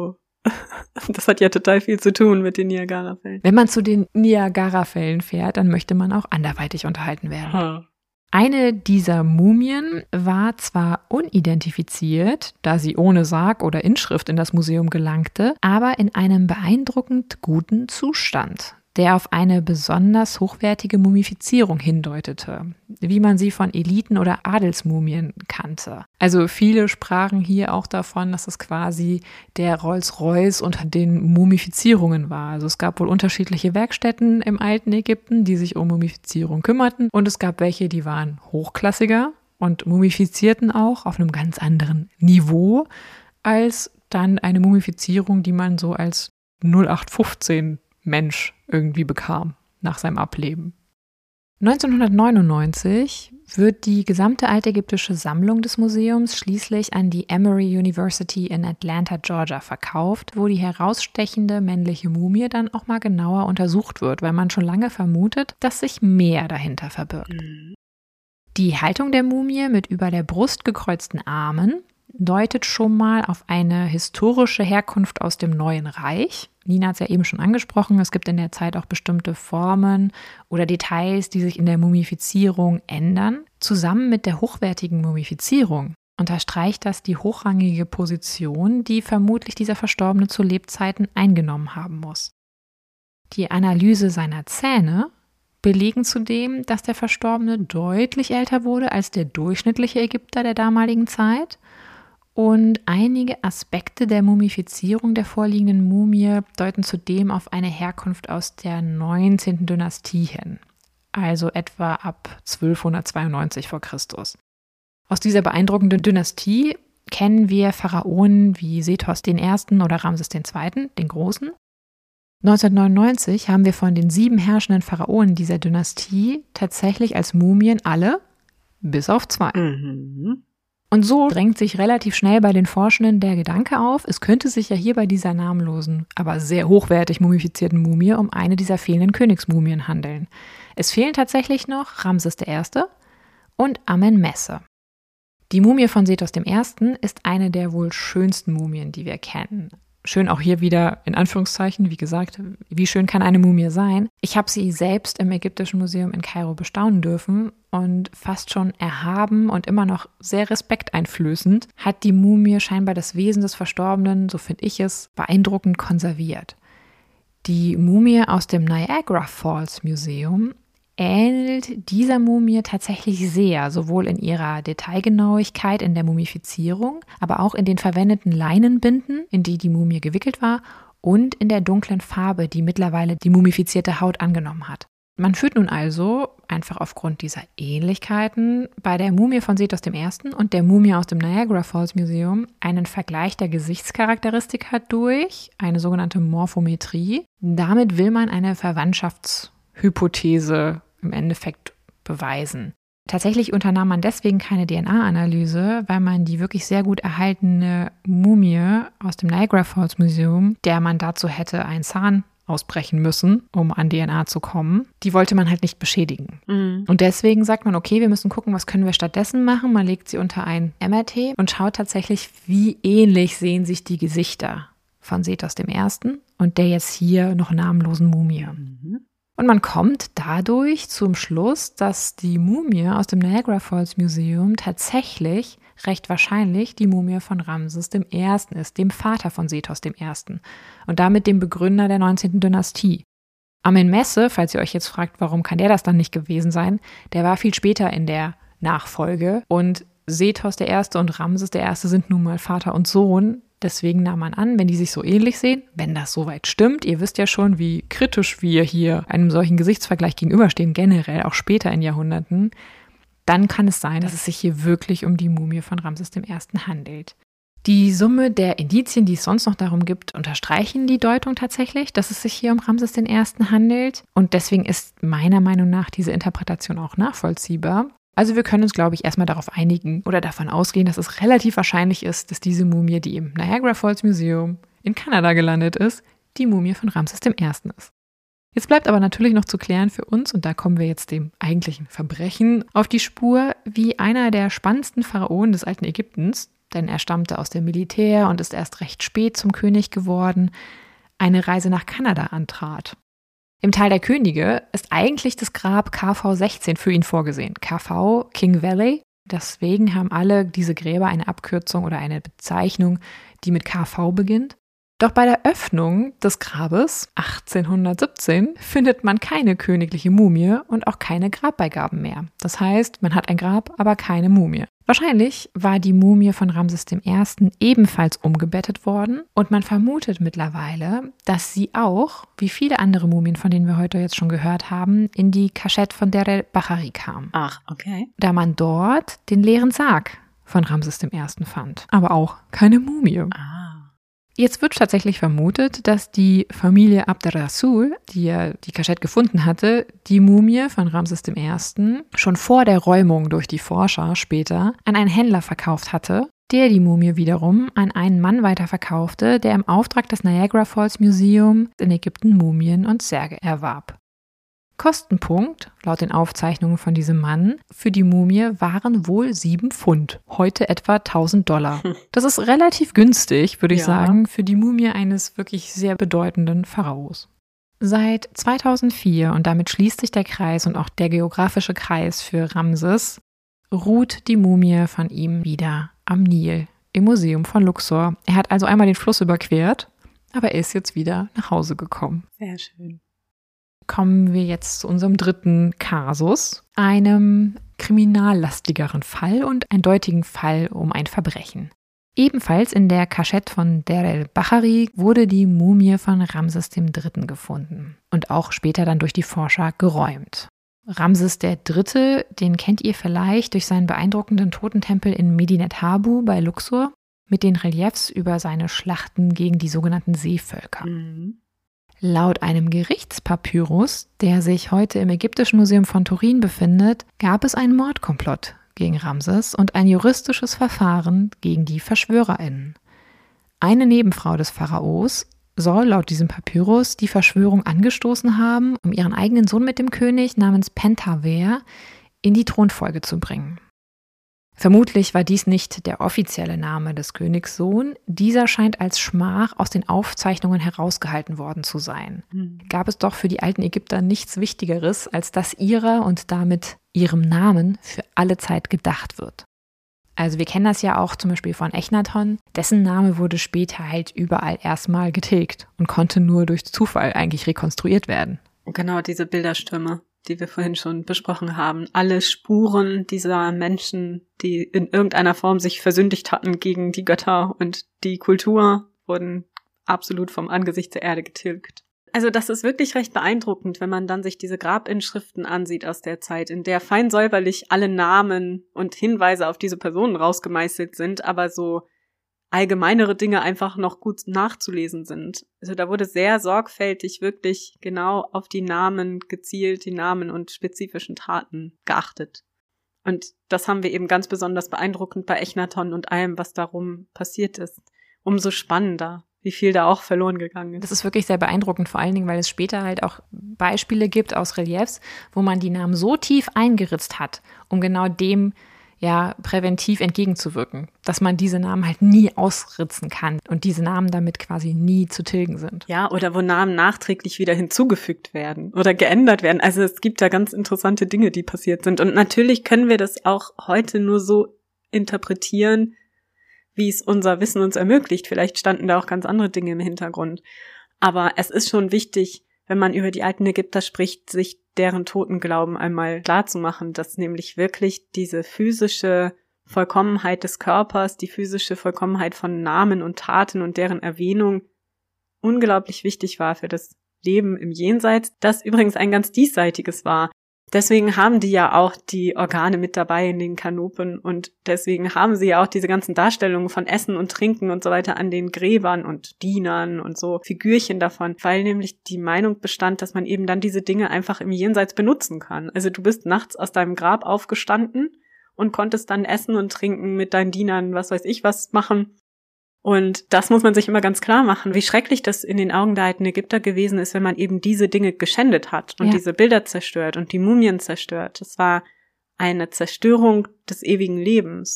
Das hat ja total viel zu tun mit den Niagara-Fällen. Wenn man zu den Niagara-Fällen fährt, dann möchte man auch anderweitig unterhalten werden. Ha. Eine dieser Mumien war zwar unidentifiziert, da sie ohne Sarg oder Inschrift in das Museum gelangte, aber in einem beeindruckend guten Zustand, der auf eine besonders hochwertige Mumifizierung hindeutete, wie man sie von Eliten- oder Adelsmumien kannte. Also viele sprachen hier auch davon, dass es quasi der Rolls-Royce unter den Mumifizierungen war. Also es gab wohl unterschiedliche Werkstätten im alten Ägypten, die sich um Mumifizierung kümmerten, und es gab welche, die waren hochklassiger und mumifizierten auch auf einem ganz anderen Niveau als dann eine Mumifizierung, die man so als null acht fünfzehn Mensch irgendwie bekam nach seinem Ableben. neunzehnhundertneunundneunzig wird die gesamte altägyptische Sammlung des Museums schließlich an die Emory University in Atlanta, Georgia verkauft, wo die herausstechende männliche Mumie dann auch mal genauer untersucht wird, weil man schon lange vermutet, dass sich mehr dahinter verbirgt. Mhm. Die Haltung der Mumie mit über der Brust gekreuzten Armen deutet schon mal auf eine historische Herkunft aus dem Neuen Reich. Nina hat es ja eben schon angesprochen, es gibt in der Zeit auch bestimmte Formen oder Details, die sich in der Mumifizierung ändern. Zusammen mit der hochwertigen Mumifizierung unterstreicht das die hochrangige Position, die vermutlich dieser Verstorbene zu Lebzeiten eingenommen haben muss. Die Analyse seiner Zähne belegen zudem, dass der Verstorbene deutlich älter wurde als der durchschnittliche Ägypter der damaligen Zeit. Und einige Aspekte der Mumifizierung der vorliegenden Mumie deuten zudem auf eine Herkunft aus der neunzehnten Dynastie hin, also etwa ab zwölfhundertzweiundneunzig vor Christus. Aus dieser beeindruckenden Dynastie kennen wir Pharaonen wie Sethos der Erste oder Ramses der Zweite, den Großen. neunzehnhundertneunundneunzig haben wir von den sieben herrschenden Pharaonen dieser Dynastie tatsächlich als Mumien alle, bis auf zwei. Mhm. Und so drängt sich relativ schnell bei den Forschenden der Gedanke auf, es könnte sich ja hier bei dieser namenlosen, aber sehr hochwertig mumifizierten Mumie um eine dieser fehlenden Königsmumien handeln. Es fehlen tatsächlich noch Ramses der Erste und Amen-Messe. Die Mumie von Sethos der Erste ist eine der wohl schönsten Mumien, die wir kennen. Schön auch hier wieder in Anführungszeichen, wie gesagt, wie schön kann eine Mumie sein? Ich habe sie selbst im Ägyptischen Museum in Kairo bestaunen dürfen und fast schon erhaben und immer noch sehr respekteinflößend hat die Mumie scheinbar das Wesen des Verstorbenen, so finde ich es, beeindruckend konserviert. Die Mumie aus dem Niagara Falls Museum ähnelt dieser Mumie tatsächlich sehr, sowohl in ihrer Detailgenauigkeit in der Mumifizierung, aber auch in den verwendeten Leinenbinden, in die die Mumie gewickelt war, und in der dunklen Farbe, die mittlerweile die mumifizierte Haut angenommen hat. Man führt nun also, einfach aufgrund dieser Ähnlichkeiten, bei der Mumie von Sethos der Erste und der Mumie aus dem Niagara Falls Museum einen Vergleich der Gesichtscharakteristika durch, eine sogenannte Morphometrie. Damit will man eine Verwandtschaftshypothese im Endeffekt beweisen. Tatsächlich unternahm man deswegen keine D N A-Analyse, weil man die wirklich sehr gut erhaltene Mumie aus dem Niagara Falls Museum, der man dazu hätte einen Zahn ausbrechen müssen, um an D N A zu kommen, die wollte man halt nicht beschädigen. Mhm. Und deswegen sagt man, okay, wir müssen gucken, was können wir stattdessen machen. Man legt sie unter ein M R T und schaut tatsächlich, wie ähnlich sehen sich die Gesichter von Sethos der Erste und der jetzt hier noch namenlosen Mumie. Mhm. Und man kommt dadurch zum Schluss, dass die Mumie aus dem Niagara Falls Museum tatsächlich recht wahrscheinlich die Mumie von Ramses der Erste ist, dem Vater von Sethos der Erste und damit dem Begründer der neunzehnten Dynastie. Amen-Messe, falls ihr euch jetzt fragt, warum kann der das dann nicht gewesen sein, der war viel später in der Nachfolge und Sethos der Erste und Ramses der Erste sind nun mal Vater und Sohn. Deswegen nahm man an, wenn die sich so ähnlich sehen, wenn das soweit stimmt, ihr wisst ja schon, wie kritisch wir hier einem solchen Gesichtsvergleich gegenüberstehen, generell auch später in Jahrhunderten, dann kann es sein, dass es sich hier wirklich um die Mumie von Ramses der Erste handelt. Die Summe der Indizien, die es sonst noch darum gibt, unterstreichen die Deutung tatsächlich, dass es sich hier um Ramses der Erste handelt. Und deswegen ist meiner Meinung nach diese Interpretation auch nachvollziehbar. Also wir können uns, glaube ich, erstmal darauf einigen oder davon ausgehen, dass es relativ wahrscheinlich ist, dass diese Mumie, die im Niagara Falls Museum in Kanada gelandet ist, die Mumie von Ramses der Erste ist. Jetzt bleibt aber natürlich noch zu klären für uns, und da kommen wir jetzt dem eigentlichen Verbrechen auf die Spur, wie einer der spannendsten Pharaonen des alten Ägyptens, denn er stammte aus dem Militär und ist erst recht spät zum König geworden, eine Reise nach Kanada antrat. Im Tal der Könige ist eigentlich das Grab K V sechzehn für ihn vorgesehen. K V, King Valley. Deswegen haben alle diese Gräber eine Abkürzung oder eine Bezeichnung, die mit K V beginnt. Doch bei der Öffnung des Grabes achtzehnhundertsiebzehn findet man keine königliche Mumie und auch keine Grabbeigaben mehr. Das heißt, man hat ein Grab, aber keine Mumie. Wahrscheinlich war die Mumie von Ramses der Erste ebenfalls umgebettet worden und man vermutet mittlerweile, dass sie auch, wie viele andere Mumien, von denen wir heute jetzt schon gehört haben, in die Kaschette von Deir el-Bahari kam. Ach, okay. Da man dort den leeren Sarg von Ramses der Erste fand, aber auch keine Mumie. Ah. Jetzt wird tatsächlich vermutet, dass die Familie Abd ar-Rasul, die ja die Kaschette gefunden hatte, die Mumie von Ramses der Erste schon vor der Räumung durch die Forscher später an einen Händler verkauft hatte, der die Mumie wiederum an einen Mann weiterverkaufte, der im Auftrag des Niagara Falls Museum in Ägypten Mumien und Särge erwarb. Kostenpunkt, laut den Aufzeichnungen von diesem Mann, für die Mumie waren wohl sieben Pfund, heute etwa tausend Dollar. Das ist relativ günstig, würde ich Ja. sagen, für die Mumie eines wirklich sehr bedeutenden Pharaos. Seit zweitausendvier, und damit schließt sich der Kreis und auch der geografische Kreis für Ramses, ruht die Mumie von ihm wieder am Nil im Museum von Luxor. Er hat also einmal den Fluss überquert, aber er ist jetzt wieder nach Hause gekommen. Sehr schön. Kommen wir jetzt zu unserem dritten Kasus, einem kriminallastigeren Fall und eindeutigen Fall um ein Verbrechen. Ebenfalls in der Kaschette von Deir el-Bahari wurde die Mumie von Ramses der Dritte gefunden und auch später dann durch die Forscher geräumt. Ramses der Dritte, den kennt ihr vielleicht durch seinen beeindruckenden Totentempel in Medinet Habu bei Luxor mit den Reliefs über seine Schlachten gegen die sogenannten Seevölker. Mhm. Laut einem Gerichtspapyrus, der sich heute im Ägyptischen Museum von Turin befindet, gab es einen Mordkomplott gegen Ramses und ein juristisches Verfahren gegen die VerschwörerInnen. Eine Nebenfrau des Pharaos soll laut diesem Papyrus die Verschwörung angestoßen haben, um ihren eigenen Sohn mit dem König namens Pentaver in die Thronfolge zu bringen. Vermutlich war dies nicht der offizielle Name des Königssohn. Dieser scheint als Schmach aus den Aufzeichnungen herausgehalten worden zu sein. Mhm. Gab es doch für die alten Ägypter nichts Wichtigeres, als dass ihrer und damit ihrem Namen für alle Zeit gedacht wird. Also wir kennen das ja auch zum Beispiel von Echnaton. Dessen Name wurde später halt überall erstmal getilgt und konnte nur durch Zufall eigentlich rekonstruiert werden. Genau, diese Bilderstürme, die wir vorhin schon besprochen haben. Alle Spuren dieser Menschen, die in irgendeiner Form sich versündigt hatten gegen die Götter und die Kultur, wurden absolut vom Angesicht der Erde getilgt. Also das ist wirklich recht beeindruckend, wenn man dann sich diese Grabinschriften ansieht aus der Zeit, in der fein säuberlich alle Namen und Hinweise auf diese Personen rausgemeißelt sind, aber so allgemeinere Dinge einfach noch gut nachzulesen sind. Also da wurde sehr sorgfältig wirklich genau auf die Namen gezielt, die Namen und spezifischen Taten geachtet. Und das haben wir eben ganz besonders beeindruckend bei Echnaton und allem, was darum passiert ist. Umso spannender, wie viel da auch verloren gegangen ist. Das ist wirklich sehr beeindruckend, vor allen Dingen, weil es später halt auch Beispiele gibt aus Reliefs, wo man die Namen so tief eingeritzt hat, um genau dem ja präventiv entgegenzuwirken, dass man diese Namen halt nie ausritzen kann und diese Namen damit quasi nie zu tilgen sind. Ja, oder wo Namen nachträglich wieder hinzugefügt werden oder geändert werden. Also es gibt da ganz interessante Dinge, die passiert sind. Und natürlich können wir das auch heute nur so interpretieren, wie es unser Wissen uns ermöglicht. Vielleicht standen da auch ganz andere Dinge im Hintergrund. Aber es ist schon wichtig, wenn man über die alten Ägypter spricht, sich deren Totenglauben einmal klarzumachen, dass nämlich wirklich diese physische Vollkommenheit des Körpers, die physische Vollkommenheit von Namen und Taten und deren Erwähnung unglaublich wichtig war für das Leben im Jenseits, das übrigens ein ganz diesseitiges war. Deswegen haben die ja auch die Organe mit dabei in den Kanopen und deswegen haben sie ja auch diese ganzen Darstellungen von Essen und Trinken und so weiter an den Gräbern und Dienern und so Figürchen davon, weil nämlich die Meinung bestand, dass man eben dann diese Dinge einfach im Jenseits benutzen kann. Also du bist nachts aus deinem Grab aufgestanden und konntest dann essen und trinken mit deinen Dienern, was weiß ich was machen. Und das muss man sich immer ganz klar machen, wie schrecklich das in den Augen der alten Ägypter gewesen ist, wenn man eben diese Dinge geschändet hat und ja. diese Bilder zerstört und die Mumien zerstört. Das war eine Zerstörung des ewigen Lebens.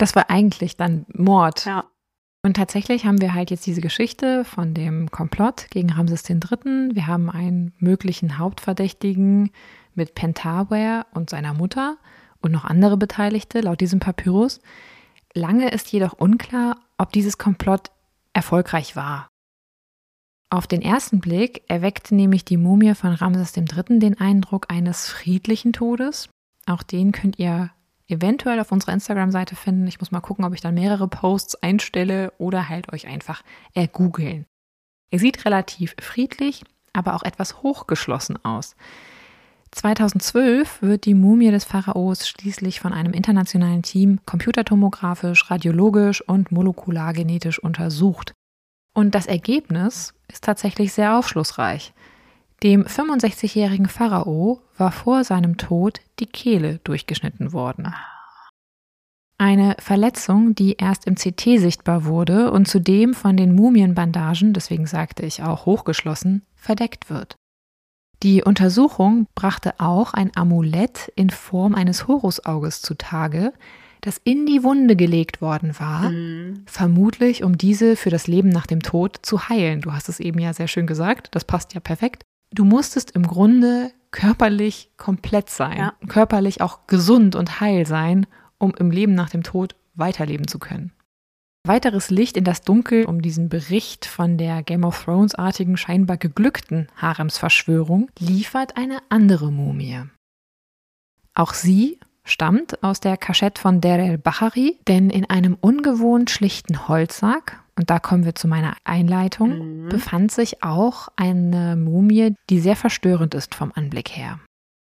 Das war eigentlich dann Mord. Ja. Und tatsächlich haben wir halt jetzt diese Geschichte von dem Komplott gegen Ramses der Dritte. Wir haben einen möglichen Hauptverdächtigen mit Pentawer und seiner Mutter und noch andere Beteiligte laut diesem Papyrus. Lange ist jedoch unklar, ob dieses Komplott erfolgreich war. Auf den ersten Blick erweckte nämlich die Mumie von Ramses der Dritte den Eindruck eines friedlichen Todes. Auch den könnt ihr eventuell auf unserer Instagram-Seite finden. Ich muss mal gucken, ob ich dann mehrere Posts einstelle oder halt euch einfach ergoogeln. Er sieht relativ friedlich, aber auch etwas hochgeschlossen aus. zweitausendzwölf wird die Mumie des Pharaos schließlich von einem internationalen Team computertomografisch, radiologisch und molekulargenetisch untersucht. Und das Ergebnis ist tatsächlich sehr aufschlussreich. Dem fünfundsechzigjährigen Pharao war vor seinem Tod die Kehle durchgeschnitten worden. Eine Verletzung, die erst im C T sichtbar wurde und zudem von den Mumienbandagen, deswegen sagte ich auch hochgeschlossen, verdeckt wird. Die Untersuchung brachte auch ein Amulett in Form eines Horusauges zutage, das in die Wunde gelegt worden war, mhm. vermutlich um diese für das Leben nach dem Tod zu heilen. Du hast es eben ja sehr schön gesagt, das passt ja perfekt. Du musstest im Grunde körperlich komplett sein, ja. körperlich auch gesund und heil sein, um im Leben nach dem Tod weiterleben zu können. Weiteres Licht in das Dunkel um diesen Bericht von der Game of Thrones-artigen, scheinbar geglückten Haremsverschwörung liefert eine andere Mumie. Auch sie stammt aus der Kaschette von Deir el-Bahari, denn in einem ungewohnt schlichten Holzsack, und da kommen wir zu meiner Einleitung, mhm. befand sich auch eine Mumie, die sehr verstörend ist vom Anblick her.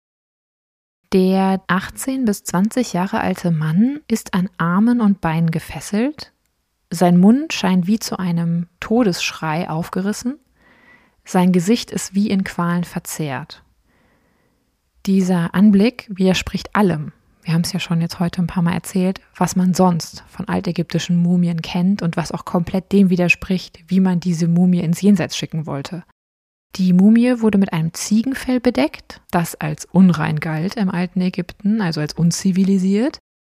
Der achtzehn bis zwanzig Jahre alte Mann ist an Armen und Beinen gefesselt. Sein Mund scheint wie zu einem Todesschrei aufgerissen. Sein Gesicht ist wie in Qualen verzerrt. Dieser Anblick widerspricht allem. Wir haben es ja schon jetzt heute ein paar Mal erzählt, was man sonst von altägyptischen Mumien kennt und was auch komplett dem widerspricht, wie man diese Mumie ins Jenseits schicken wollte. Die Mumie wurde mit einem Ziegenfell bedeckt, das als unrein galt im alten Ägypten, also als unzivilisiert.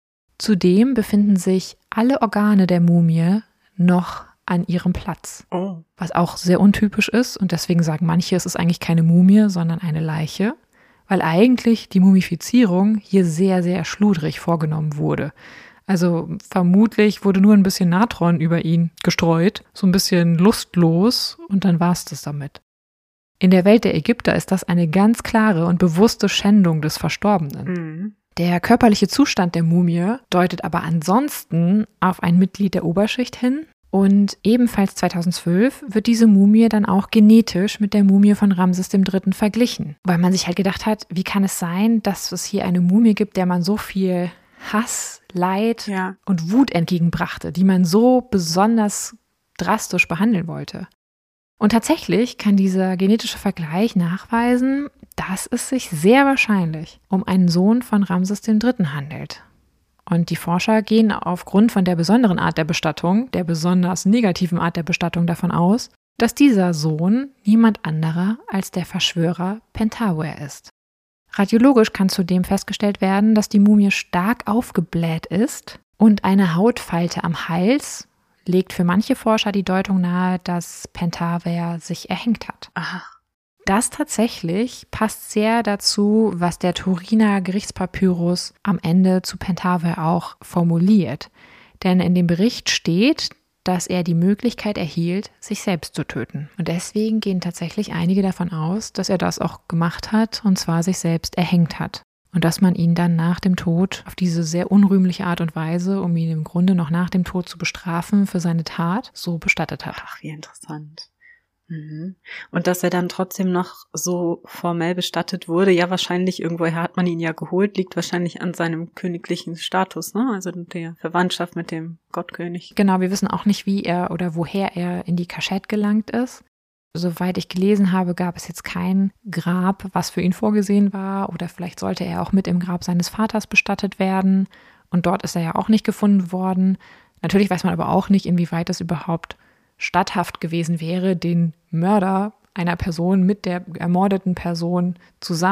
Zudem befinden sich alle Organe der Mumie noch an ihrem Platz, oh. was auch sehr untypisch ist und deswegen sagen manche, es ist eigentlich keine Mumie, sondern eine Leiche, weil eigentlich die Mumifizierung hier sehr, sehr schludrig vorgenommen wurde. Also vermutlich wurde nur ein bisschen Natron über ihn gestreut, so ein bisschen lustlos und dann war es das damit. In der Welt der Ägypter ist das eine ganz klare und bewusste Schändung des Verstorbenen. Mhm. Der körperliche Zustand der Mumie deutet aber ansonsten auf ein Mitglied der Oberschicht hin. Und ebenfalls zweitausendzwölf wird diese Mumie dann auch genetisch mit der Mumie von Ramses der Dritte verglichen. Weil man sich halt gedacht hat, wie kann es sein, dass es hier eine Mumie gibt, der man so viel Hass, Leid ja. und Wut entgegenbrachte, die man so besonders drastisch behandeln wollte. Und tatsächlich kann dieser genetische Vergleich nachweisen, dass es sich sehr wahrscheinlich um einen Sohn von Ramses der Dritte handelt. Und die Forscher gehen aufgrund von der besonderen Art der Bestattung, der besonders negativen Art der Bestattung davon aus, dass dieser Sohn niemand anderer als der Verschwörer Pentawer ist. Radiologisch kann zudem festgestellt werden, dass die Mumie stark aufgebläht ist und eine Hautfalte am Hals legt für manche Forscher die Deutung nahe, dass Pentawer sich erhängt hat. Aha. Das tatsächlich passt sehr dazu, was der Turiner Gerichtspapyrus am Ende zu Pentawer auch formuliert. Denn in dem Bericht steht, dass er die Möglichkeit erhielt, sich selbst zu töten. Und deswegen gehen tatsächlich einige davon aus, dass er das auch gemacht hat, und zwar sich selbst erhängt hat. Und dass man ihn dann nach dem Tod auf diese sehr unrühmliche Art und Weise, um ihn im Grunde noch nach dem Tod zu bestrafen für seine Tat, so bestattet hat. Ach, wie interessant. Mhm. Und dass er dann trotzdem noch so formell bestattet wurde, ja wahrscheinlich, irgendwoher hat man ihn ja geholt, liegt wahrscheinlich an seinem königlichen Status, ne? Also der Verwandtschaft mit dem Gottkönig. Genau, wir wissen auch nicht, wie er oder woher er in die Kaschette gelangt ist. Soweit ich gelesen habe, gab es jetzt kein Grab, was für ihn vorgesehen war, oder vielleicht sollte er auch mit im Grab seines Vaters bestattet werden, und dort ist er ja auch nicht gefunden worden. Natürlich weiß man aber auch nicht, inwieweit es überhaupt statthaft gewesen wäre, den Mörder einer Person mit der ermordeten Person zusammen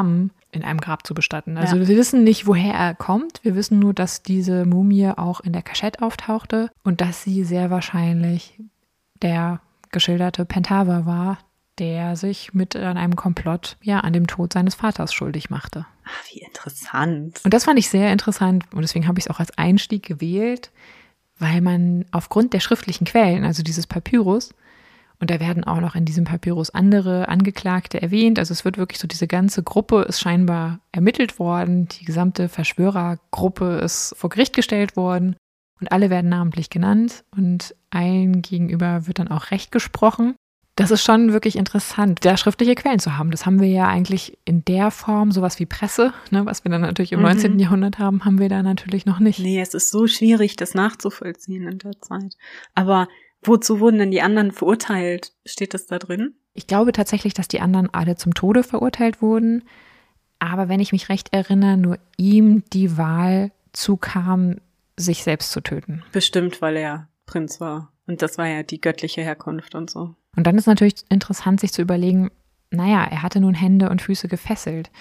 in einem Grab zu bestatten. Also ja. wir wissen nicht, woher er kommt. Wir wissen nur, dass diese Mumie auch in der Cachette auftauchte und dass sie sehr wahrscheinlich der geschilderte Pentava war, der sich mit an einem Komplott ja an dem Tod seines Vaters schuldig machte. Ach, wie interessant. Und das fand ich sehr interessant und deswegen habe ich es auch als Einstieg gewählt, weil man aufgrund der schriftlichen Quellen, also dieses Papyrus, und da werden auch noch in diesem Papyrus andere Angeklagte erwähnt. Also es wird wirklich so, diese ganze Gruppe ist scheinbar ermittelt worden. Die gesamte Verschwörergruppe ist vor Gericht gestellt worden. Und alle werden namentlich genannt. Und allen gegenüber wird dann auch Recht gesprochen. Das ist schon wirklich interessant, da schriftliche Quellen zu haben. Das haben wir ja eigentlich in der Form, sowas wie Presse, ne, was wir dann natürlich im mhm. neunzehnten Jahrhundert haben, haben wir da natürlich noch nicht. Nee, es ist so schwierig, das nachzuvollziehen in der Zeit. Aber wozu wurden denn die anderen verurteilt? Steht das da drin? Ich glaube tatsächlich, dass die anderen alle zum Tode verurteilt wurden. Aber wenn ich mich recht erinnere, nur ihm die Wahl zukam, sich selbst zu töten. Bestimmt, weil er Prinz war. Und das war ja die göttliche Herkunft und so. Und dann ist natürlich interessant, sich zu überlegen, naja, er hatte nun Hände und Füße gefesselt.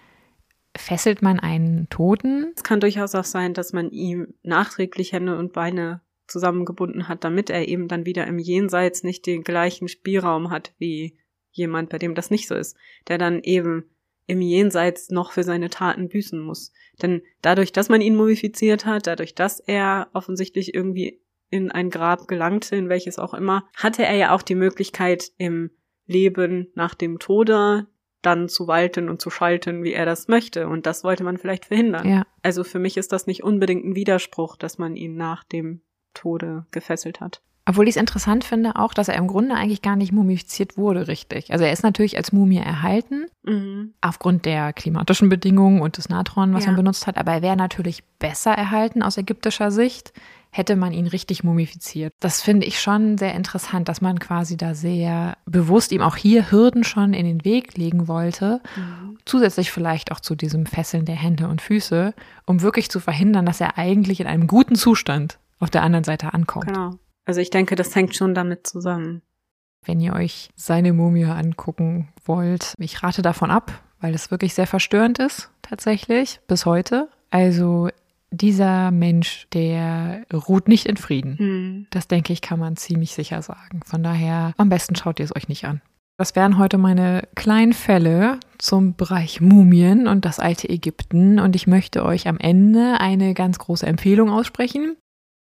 Fesselt man einen Toten? Es kann durchaus auch sein, dass man ihm nachträglich Hände und Beine zusammengebunden hat, damit er eben dann wieder im Jenseits nicht den gleichen Spielraum hat wie jemand, bei dem das nicht so ist, der dann eben im Jenseits noch für seine Taten büßen muss. Denn dadurch, dass man ihn mumifiziert hat, dadurch, dass er offensichtlich irgendwie in ein Grab gelangte, in welches auch immer, hatte er ja auch die Möglichkeit, im Leben nach dem Tode dann zu walten und zu schalten, wie er das möchte. Und das wollte man vielleicht verhindern. Ja. Also für mich ist das nicht unbedingt ein Widerspruch, dass man ihn nach dem Tode gefesselt hat. Obwohl ich es interessant finde auch, dass er im Grunde eigentlich gar nicht mumifiziert wurde, richtig. Also er ist natürlich als Mumie erhalten, mhm. aufgrund der klimatischen Bedingungen und des Natron, was ja. man benutzt hat. Aber er wäre natürlich besser erhalten aus ägyptischer Sicht, hätte man ihn richtig mumifiziert. Das finde ich schon sehr interessant, dass man quasi da sehr bewusst ihm auch hier Hürden schon in den Weg legen wollte. Mhm. Zusätzlich vielleicht auch zu diesem Fesseln der Hände und Füße, um wirklich zu verhindern, dass er eigentlich in einem guten Zustand auf der anderen Seite ankommt. Genau. Also ich denke, das hängt schon damit zusammen. Wenn ihr euch seine Mumie angucken wollt, ich rate davon ab, weil es wirklich sehr verstörend ist, tatsächlich, bis heute. Also dieser Mensch, der ruht nicht in Frieden. Hm. Das, denke ich, kann man ziemlich sicher sagen. Von daher, am besten schaut ihr es euch nicht an. Das wären heute meine kleinen Fälle zum Bereich Mumien und das alte Ägypten. Und ich möchte euch am Ende eine ganz große Empfehlung aussprechen.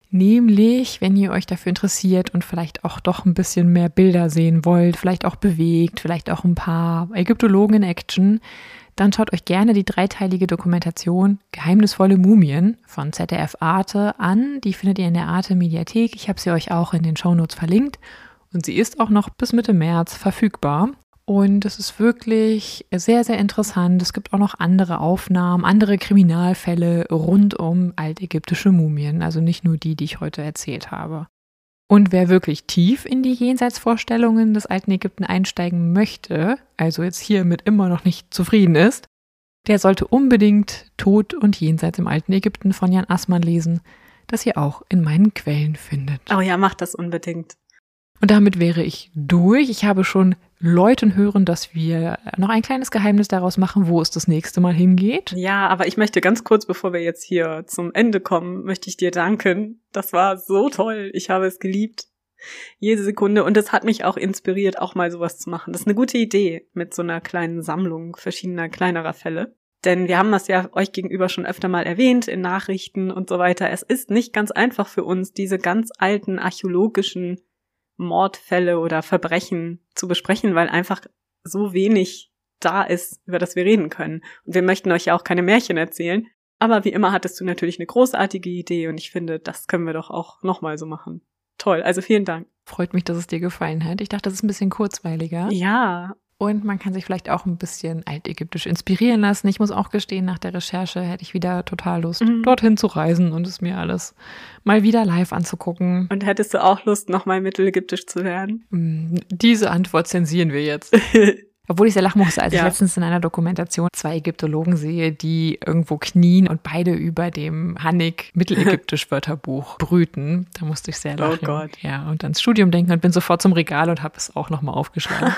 Nämlich, wenn ihr euch dafür interessiert und vielleicht auch doch ein bisschen mehr Bilder sehen wollt, vielleicht auch bewegt, vielleicht auch ein paar Ägyptologen in Action, dann schaut euch gerne die dreiteilige Dokumentation Geheimnisvolle Mumien von Z D F Arte an. Die findet ihr in der Arte Mediathek. Ich habe sie euch auch in den Shownotes verlinkt und sie ist auch noch bis Mitte März verfügbar. Und es ist wirklich sehr, sehr interessant. Es gibt auch noch andere Aufnahmen, andere Kriminalfälle rund um altägyptische Mumien. Also nicht nur die, die ich heute erzählt habe. Und wer wirklich tief in die Jenseitsvorstellungen des alten Ägypten einsteigen möchte, also jetzt hiermit immer noch nicht zufrieden ist, der sollte unbedingt Tod und Jenseits im alten Ägypten von Jan Assmann lesen, das ihr auch in meinen Quellen findet. Oh ja, macht das unbedingt. Und damit wäre ich durch. Ich habe schon Leuten hören, dass wir noch ein kleines Geheimnis daraus machen, wo es das nächste Mal hingeht. Ja, aber ich möchte ganz kurz, bevor wir jetzt hier zum Ende kommen, möchte ich dir danken. Das war so toll. Ich habe es geliebt. Jede Sekunde. Und es hat mich auch inspiriert, auch mal sowas zu machen. Das ist eine gute Idee mit so einer kleinen Sammlung verschiedener kleinerer Fälle. Denn wir haben das ja euch gegenüber schon öfter mal erwähnt in Nachrichten und so weiter. Es ist nicht ganz einfach für uns, diese ganz alten archäologischen Mordfälle oder Verbrechen zu besprechen, weil einfach so wenig da ist, über das wir reden können. Und wir möchten euch ja auch keine Märchen erzählen. Aber wie immer hattest du natürlich eine großartige Idee und ich finde, das können wir doch auch nochmal so machen. Toll, also vielen Dank. Freut mich, dass es dir gefallen hat. Ich dachte, das ist ein bisschen kurzweiliger. Ja. Und man kann sich vielleicht auch ein bisschen altägyptisch inspirieren lassen. Ich muss auch gestehen, nach der Recherche hätte ich wieder total Lust, mhm. dorthin zu reisen und es mir alles mal wieder live anzugucken. Und hättest du auch Lust, nochmal mittelägyptisch zu lernen? Diese Antwort zensieren wir jetzt. Obwohl ich sehr lachen musste, als ja. ich letztens in einer Dokumentation zwei Ägyptologen sehe, die irgendwo knien und beide über dem Hannig mittelägyptisch Wörterbuch brüten. Da musste ich sehr lachen. Oh Gott. Ja, und ans Studium denken und bin sofort zum Regal und habe es auch nochmal aufgeschlagen.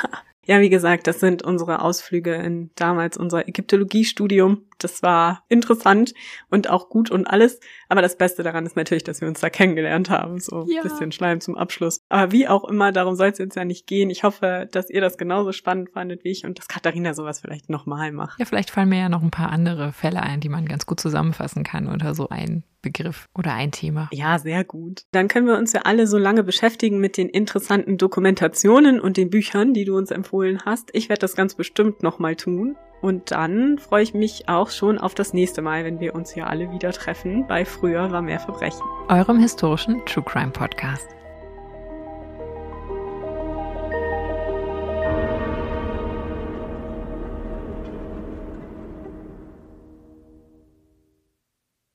Ja, wie gesagt, das sind unsere Ausflüge in damals unser Ägyptologiestudium. Das war interessant und auch gut und alles. Aber das Beste daran ist natürlich, dass wir uns da kennengelernt haben. So Ja. ein bisschen Schleim zum Abschluss. Aber wie auch immer, darum soll es jetzt ja nicht gehen. Ich hoffe, dass ihr das genauso spannend fandet wie ich und dass Katharina sowas vielleicht nochmal macht. Ja, vielleicht fallen mir ja noch ein paar andere Fälle ein, die man ganz gut zusammenfassen kann oder so ein Begriff oder ein Thema. Ja, sehr gut. Dann können wir uns ja alle so lange beschäftigen mit den interessanten Dokumentationen und den Büchern, die du uns empfohlen hast. Ich werde das ganz bestimmt nochmal tun. Und dann freue ich mich auch schon auf das nächste Mal, wenn wir uns hier alle wieder treffen bei Früher war mehr Verbrechen. Eurem historischen True Crime Podcast.